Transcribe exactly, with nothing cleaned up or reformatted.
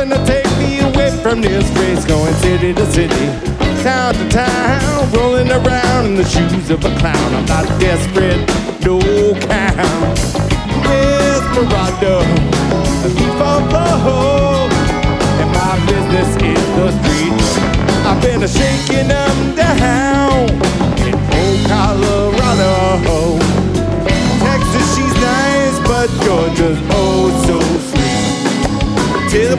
gonna take me away from this race, going city to city, town to town, rolling around in the shoes of a clown. I'm not desperate, no count. Desperado, a thief of love.